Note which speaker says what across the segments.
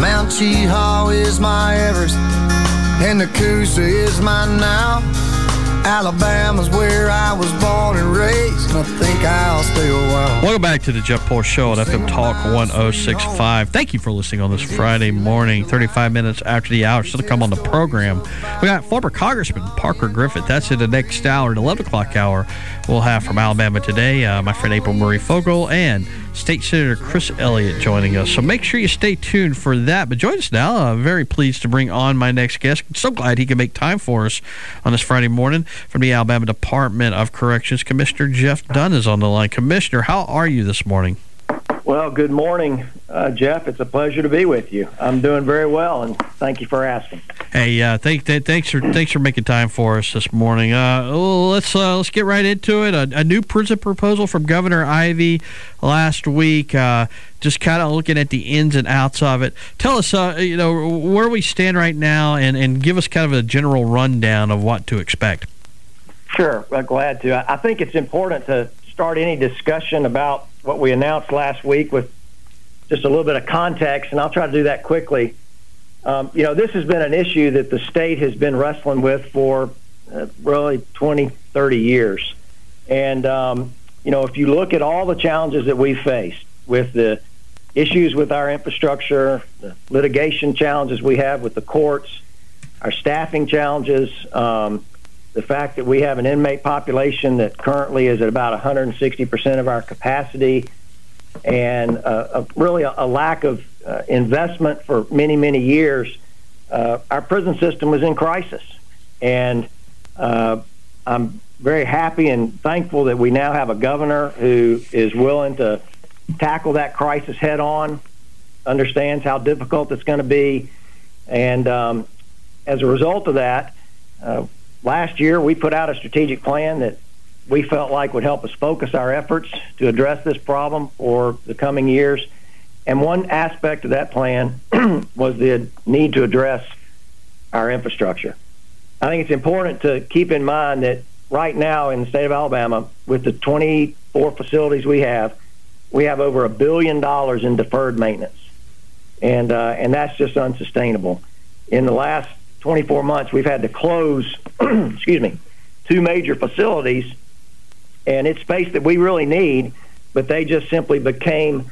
Speaker 1: Mount Cheehaw is my Everest, and the Coosa is mine now. Alabama's where I was born and raised, and I think I'll stay a while.
Speaker 2: Welcome back to the Jeff Poor Show at FM Talk 1065. Thank you for listening on this Friday morning, 35 minutes after the hour. Still to come on the program, we got former Congressman Parker Griffith. That's in the next hour, the 11 o'clock hour. We'll have from Alabama today, my friend April Murray Fogel and State Senator Chris Elliott joining us. So make sure you stay tuned for that. But join us now. I'm very pleased to bring on my next guest. I'm so glad he can make time for us on this Friday morning. From the Alabama Department of Corrections, Commissioner Jeff Dunn is on the line. Commissioner, how are you this morning?
Speaker 3: Well, good morning, Jeff. It's a pleasure to be with you. I'm doing very well, and thank you for asking.
Speaker 2: Hey, thanks for making time for us this morning. Let's get right into it. A new prison proposal from Governor Ivey last week. Just kind of looking at the ins and outs of it. Tell us, where we stand right now, and give us kind of a general rundown of what to expect.
Speaker 3: Sure, I'm glad to. I think it's important to start any discussion about what we announced last week with just a little bit of context, and I'll try to do that quickly. This has been an issue that the state has been wrestling with for really 20, 30 years. And, if you look at all the challenges that we faced with the issues with our infrastructure, the litigation challenges we have with the courts, our staffing challenges, the fact that we have an inmate population that currently is at about 160% of our capacity, and really a lack of investment for many, many years, our prison system was in crisis. And I'm very happy and thankful that we now have a governor who is willing to tackle that crisis head on, understands how difficult it's going to be. And as a result of that, last year, we put out a strategic plan that we felt like would help us focus our efforts to address this problem for the coming years. And one aspect of that plan was the need to address our infrastructure. I think it's important to keep in mind that right now in the state of Alabama, with the 24 facilities we have over $1 billion in deferred maintenance. And that's just unsustainable. In the last 24 months, we've had to close, two major facilities, and it's space that we really need, but they just simply became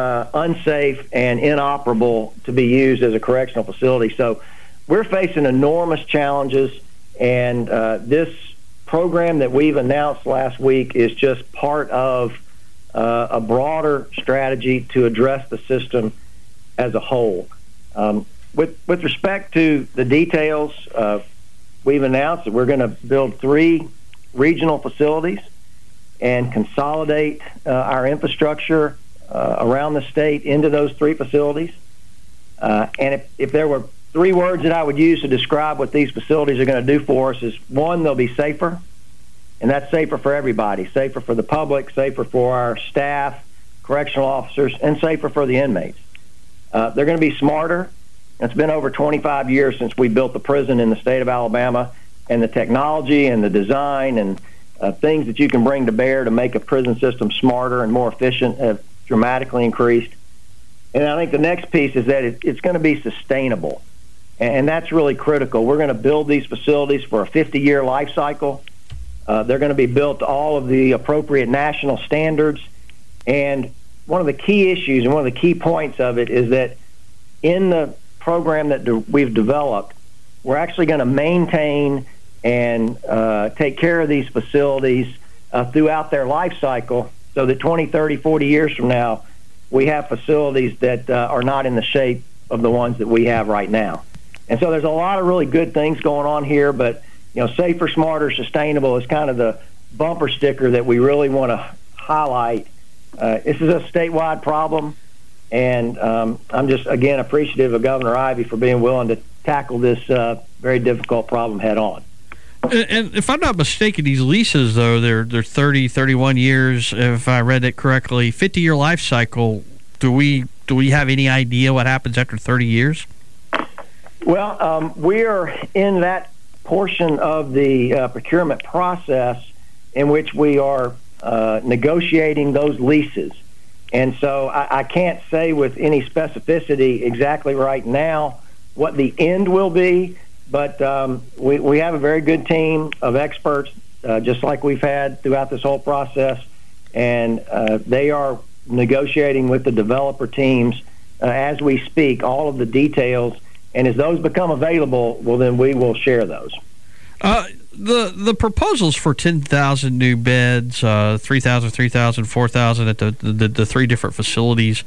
Speaker 3: unsafe and inoperable to be used as a correctional facility. So we're facing enormous challenges, and this program that we've announced last week is just part of a broader strategy to address the system as a whole. With respect to the details, we've announced that we're going to build 3 regional facilities and consolidate our infrastructure around the state into those 3 facilities. And if there were 3 words that I would use to describe what these facilities are going to do for us is, 1, they'll be safer, and that's safer for everybody, safer for the public, safer for our staff, correctional officers, and safer for the inmates. They're going to be smarter. It's been over 25 years since we built the prison in the state of Alabama, and the technology and the design and things that you can bring to bear to make a prison system smarter and more efficient have dramatically increased. And I think the next piece is that it's going to be sustainable, and that's really critical. We're going to build these facilities for a 50-year life cycle. They're going to be built to all of the appropriate national standards. And one of the key issues and one of the key points of it is that in the program that we've developed, we're actually going to maintain and take care of these facilities throughout their life cycle, so that 20, 30, 40 years from now, we have facilities that are not in the shape of the ones that we have right now. And so there's a lot of really good things going on here, but safer, smarter, sustainable is kind of the bumper sticker that we really want to highlight. This is a statewide problem, and I'm just, again, appreciative of Governor Ivey for being willing to tackle this very difficult problem head on.
Speaker 2: And if I'm not mistaken, these leases, though, they're 30, 31 years, if I read it correctly, 50-year life cycle. Do we have any idea what happens after 30 years?
Speaker 3: Well, we're in that portion of the procurement process in which we are negotiating those leases. And so I can't say with any specificity exactly right now what the end will be, but we have a very good team of experts, just like we've had throughout this whole process, and they are negotiating with the developer teams as we speak, all of the details, and as those become available, well, then we will share those.
Speaker 2: The proposals for 10,000 new beds, 3,000, 3,000, 4,000 at the three different facilities.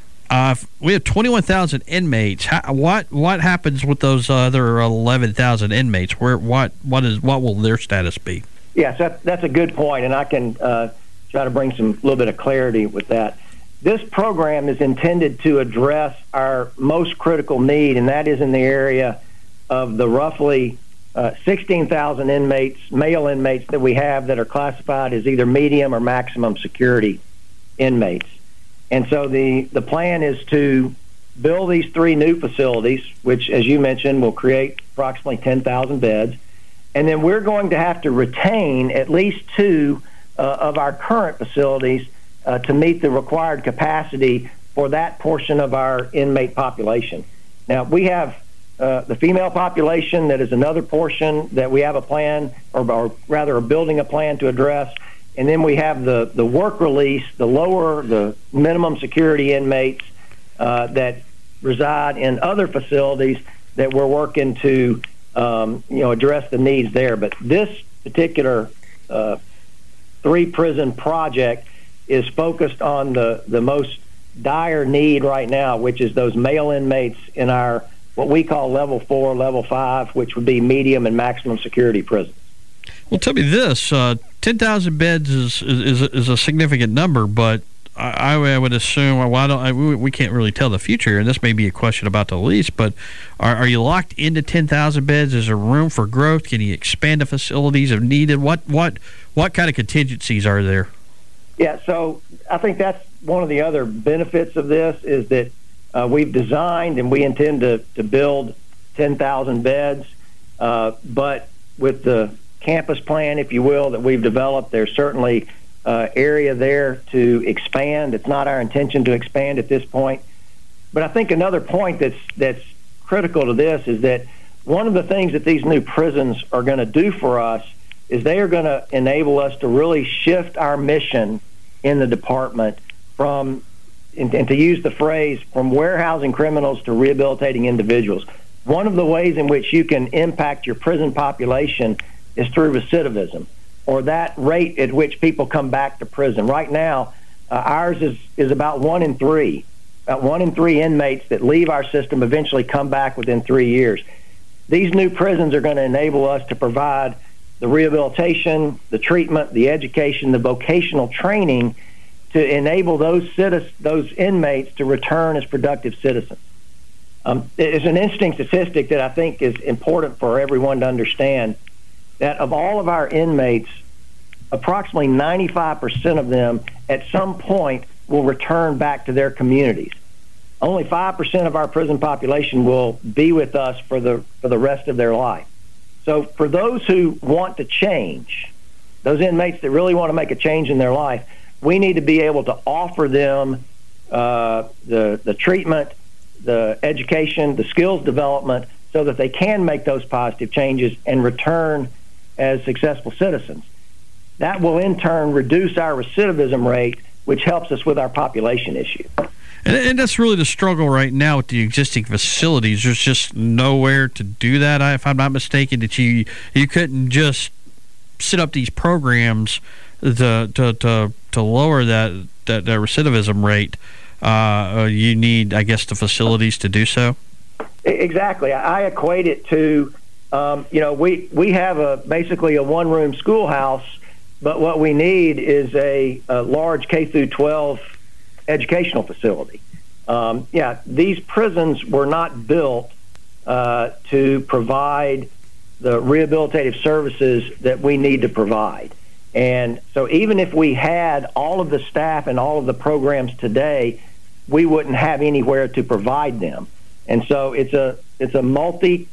Speaker 2: We have 21,000 inmates. What happens with those other 11,000 inmates? What will their status be?
Speaker 3: Yes, that's a good point, and I can try to bring some little bit of clarity with that. This program is intended to address our most critical need, and that is in the area of the roughly 16,000 inmates, male inmates that we have that are classified as either medium or maximum security inmates. And so the plan is to build these three new facilities, which, as you mentioned, will create approximately 10,000 beds. And then we're going to have to retain at least two of our current facilities to meet the required capacity for that portion of our inmate population. Now, we have the female population that is another portion that we have a plan, or rather are building a plan to address. And then we have the work release, the minimum security inmates that reside in other facilities that we're working to address the needs there. But this particular three-prison project is focused on the most dire need right now, which is those male inmates in our what we call level 4, level 5, which would be medium and maximum security prisons.
Speaker 2: Well, tell me this: 10,000 beds is a significant number, but I would assume we can't really tell the future, and this may be a question about the lease. But are you locked into 10,000 beds? Is there room for growth? Can you expand the facilities if needed? What kind of contingencies are there?
Speaker 3: Yeah, so I think that's one of the other benefits of this is that we've designed and we intend to build 10,000 beds, but with the campus plan, if you will, that we've developed, there's certainly area there to expand. It's not our intention to expand at this point. But I think another point that's critical to this is that one of the things that these new prisons are going to do for us is they are going to enable us to really shift our mission in the department from, and to use the phrase, from warehousing criminals to rehabilitating individuals. One of the ways in which you can impact your prison population is through recidivism, or that rate at which people come back to prison. Right now, ours is about 1 in 3. About 1 in 3 inmates that leave our system eventually come back within 3 years. These new prisons are going to enable us to provide the rehabilitation, the treatment, the education, the vocational training to enable those inmates to return as productive citizens. It's an interesting statistic that I think is important for everyone to understand, that of all of our inmates, approximately 95% of them at some point will return back to their communities. Only 5% of our prison population will be with us for the rest of their life. So for those who want to change, those inmates that really want to make a change in their life, we need to be able to offer them the treatment, the education, the skills development, so that they can make those positive changes and return as successful citizens. That will in turn reduce our recidivism rate, which helps us with our population issue.
Speaker 2: And that's really the struggle right now with the existing facilities. There's just nowhere to do that, if I'm not mistaken, that you couldn't just set up these programs to lower that recidivism rate. You need, I guess, the facilities to do so.
Speaker 3: Exactly. I equate it to, we have basically a one-room schoolhouse, but what we need is a large K through 12 educational facility. These prisons were not built to provide the rehabilitative services that we need to provide. And so even if we had all of the staff and all of the programs today, we wouldn't have anywhere to provide them. And so it's a multi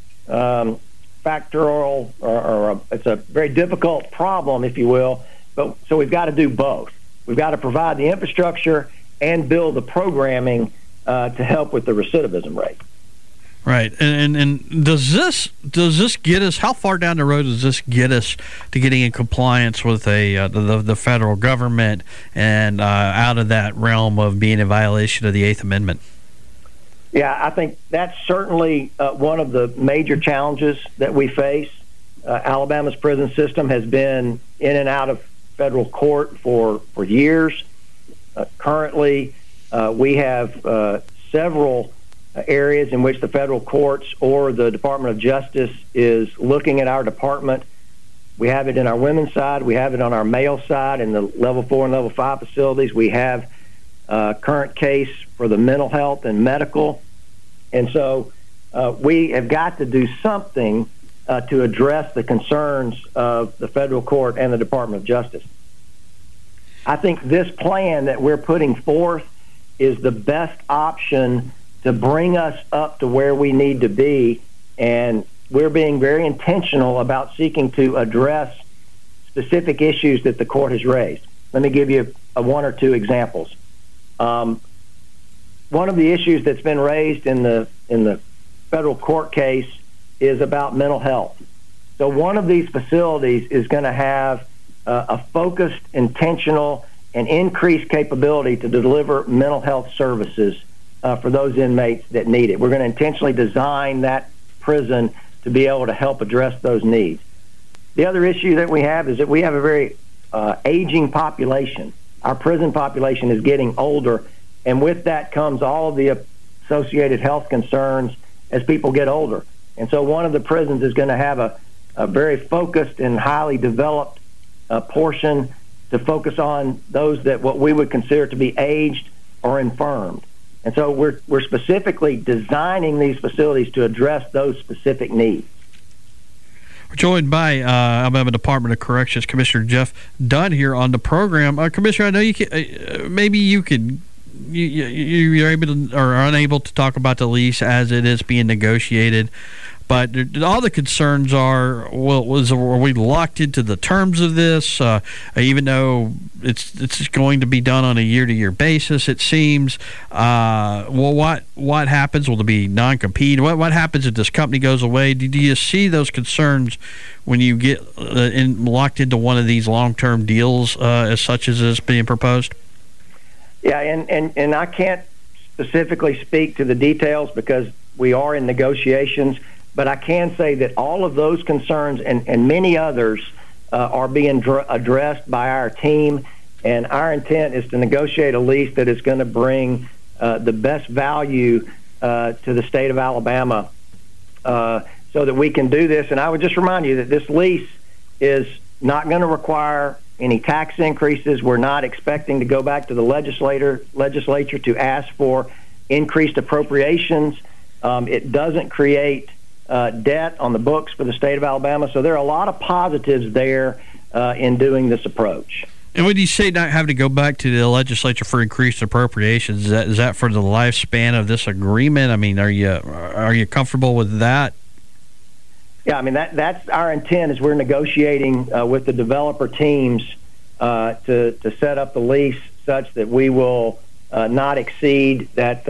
Speaker 3: factorial, or it's a very difficult problem, if you will. But so we've got to do both. We've got to provide the infrastructure, and build the programming to help with the recidivism rate.
Speaker 2: Right, and does this get us? How far down the road does this get us to getting in compliance with the federal government and out of that realm of being in violation of the Eighth Amendment?
Speaker 3: Yeah, I think that's certainly one of the major challenges that we face. Alabama's prison system has been in and out of federal court for years. Currently, we have several areas in which the federal courts or the Department of Justice is looking at our department. We have it in our women's side. We have it on our male side in the level 4 and level 5 facilities. We have a current case for the mental health and medical. And so we have got to do something to address the concerns of the federal court and the Department of Justice. I think this plan that we're putting forth is the best option to bring us up to where we need to be, and we're being very intentional about seeking to address specific issues that the court has raised. Let me give you one or two examples. One of the issues that's been raised in the federal court case is about mental health. So one of these facilities is going to have a focused, intentional, and increased capability to deliver mental health services for those inmates that need it. We're going to intentionally design that prison to be able to help address those needs. The other issue that we have is that we have a very aging population. Our prison population is getting older, and with that comes all of the associated health concerns as people get older. And so one of the prisons is going to have a very focused and highly developed portion to focus on those that what we would consider to be aged or infirmed. And so we're specifically designing these facilities to address those specific needs.
Speaker 2: We're joined by Alabama Department of Corrections Commissioner Jeff Dunn here on the program. Commissioner, I know you can, maybe you could. You're able to, or are unable to talk about the lease as it is being negotiated, but all the concerns are, well, are we locked into the terms of this? Even though it's going to be done on a year-to-year basis, it seems. Well, what happens? Will there be non-compete? What happens if this company goes away? Do you see those concerns when you get locked into one of these long-term deals as such as is being proposed?
Speaker 3: Yeah, and I can't specifically speak to the details because we are in negotiations, but I can say that all of those concerns and many others are being addressed by our team, and our intent is to negotiate a lease that is going to bring the best value to the state of Alabama so that we can do this. And I would just remind you that this lease is not going to require any tax increases. We're not expecting to go back to the legislature to ask for increased appropriations. It doesn't create debt on the books for the state of Alabama. So there are a lot of positives there in doing this approach.
Speaker 2: And when you say not having to go back to the legislature for increased appropriations, is that for the lifespan of this agreement? I mean, are you comfortable with that?
Speaker 3: Yeah, I mean, that's our intent is we're negotiating with the developer teams to set up the lease such that we will not exceed that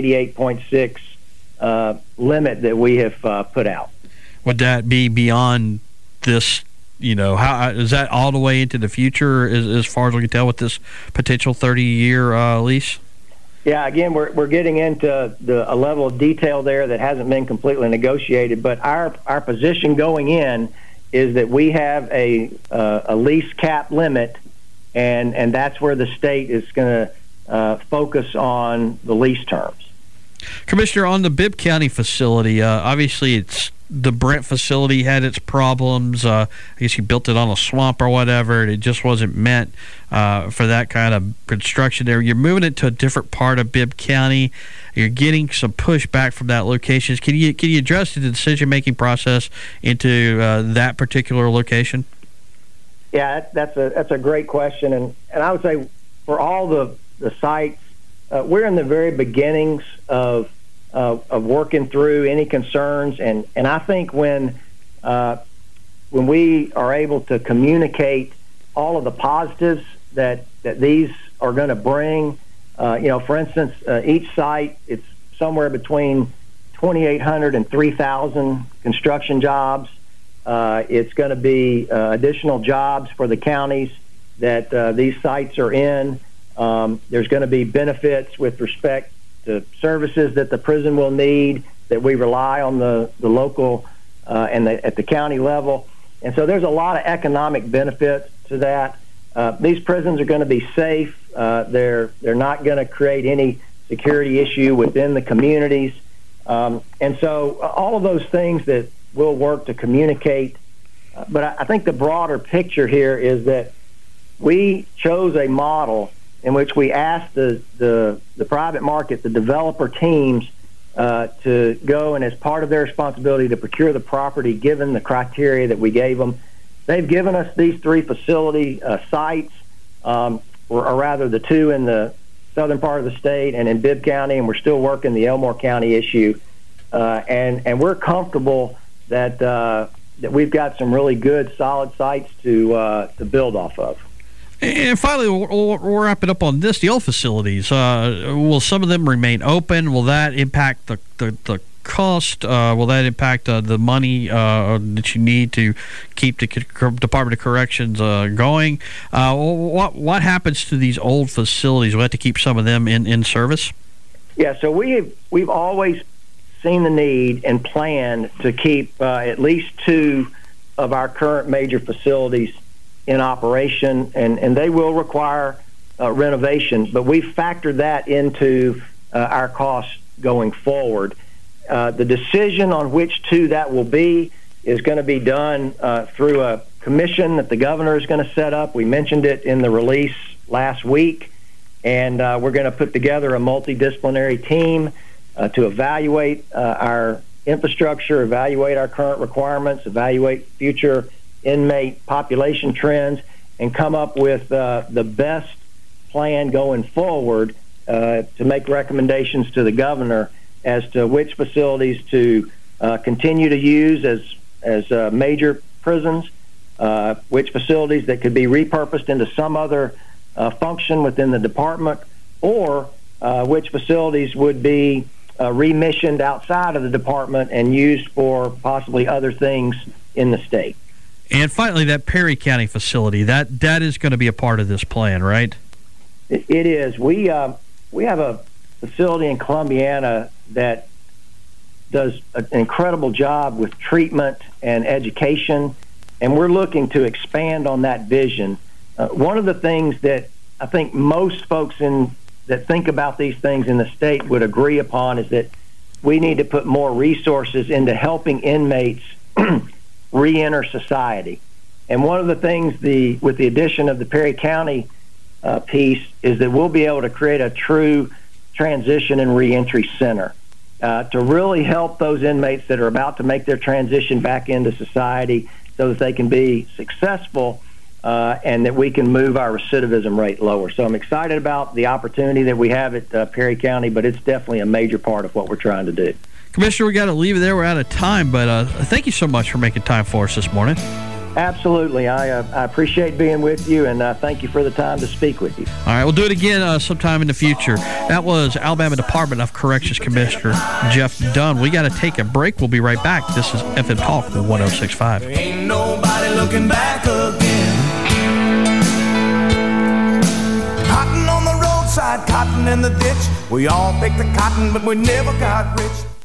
Speaker 3: 88.6 limit that we have put out.
Speaker 2: Would that be beyond this? How is that all the way into the future as far as we can tell with this potential 30-year lease?
Speaker 3: Yeah, again, we're getting into a level of detail there that hasn't been completely negotiated, but our position going in is that we have a lease cap limit, and that's where the state is going to focus on the lease terms.
Speaker 2: Commissioner, on the Bibb County facility, obviously the Brent facility had its problems. I guess you built it on a swamp or whatever, and it just wasn't meant for that kind of construction there. You're moving it to a different part of Bibb County. You're getting some pushback from that location. Can you address the decision-making process into that particular location?
Speaker 3: Yeah, that's a great question, and I would say for all the sites, we're in the very beginnings of working through any concerns, and I think when we are able to communicate all of the positives that these are going to bring, For instance, each site, it's somewhere between 2,800 and 3,000 construction jobs. It's going to be additional jobs for the counties that these sites are in. There's going to be benefits with respect to services that the prison will need that we rely on the local and at the county level. And so there's a lot of economic benefits to that. These prisons are going to be safe. They're not going to create any security issue within the communities. And so all of those things that will work to communicate. But I think the broader picture here is that we chose a model in which we asked the private market, the developer teams, to go and as part of their responsibility to procure the property given the criteria that we gave them. They've given us these 3 facility sites, or rather the 2 in the southern part of the state and in Bibb County, and we're still working the Elmore County issue. And we're comfortable that we've got some really good, solid sites to build off of.
Speaker 2: And finally, we'll wrap it up on this. The old facilities, will some of them remain open? Will that impact the cost? Will that impact the money that you need to keep the Department of Corrections going? What happens to these old facilities? We'll have to keep some of them in service?
Speaker 3: Yeah, so we've always seen the need and planned to keep at least 2 of our current major facilities in operation, and they will require renovation, but we've factored that into our costs going forward. The decision on which 2 that will be is going to be done through a commission that the governor is going to set up. We mentioned it in the release last week, and we're going to put together a multidisciplinary team to evaluate our infrastructure, evaluate our current requirements, evaluate future inmate population trends, and come up with the best plan going forward to make recommendations to the governor as to which facilities to continue to use as major prisons, which facilities that could be repurposed into some other function within the department, or which facilities would be remissioned outside of the department and used for possibly other things in the state.
Speaker 2: And finally, that Perry County facility, that is going to be a part of this plan, right?
Speaker 3: It is. We have a facility in Columbiana that does an incredible job with treatment and education, and we're looking to expand on that vision. One of the things that I think most folks that think about these things in the state would agree upon is that we need to put more resources into helping inmates re-enter society. And one of the things with the addition of the Perry County piece is that we'll be able to create a true transition and reentry center to really help those inmates that are about to make their transition back into society so that they can be successful and that we can move our recidivism rate lower. So I'm excited about the opportunity that we have at Perry County, but it's definitely a major part of what we're trying to do.
Speaker 2: Commissioner, we got to leave it there. We're out of time, but thank you so much for making time for us this morning.
Speaker 3: Absolutely. I appreciate being with you, and thank you for the time to speak with you.
Speaker 2: All right, we'll do it again sometime in the future. That was Alabama Department of Corrections Commissioner Jeff Dunn. We got to take a break. We'll be right back. This is FM Talk 106.5.
Speaker 4: There ain't nobody looking back again. Cotton on the roadside, cotton in the ditch. We all picked the cotton, but we never got rich.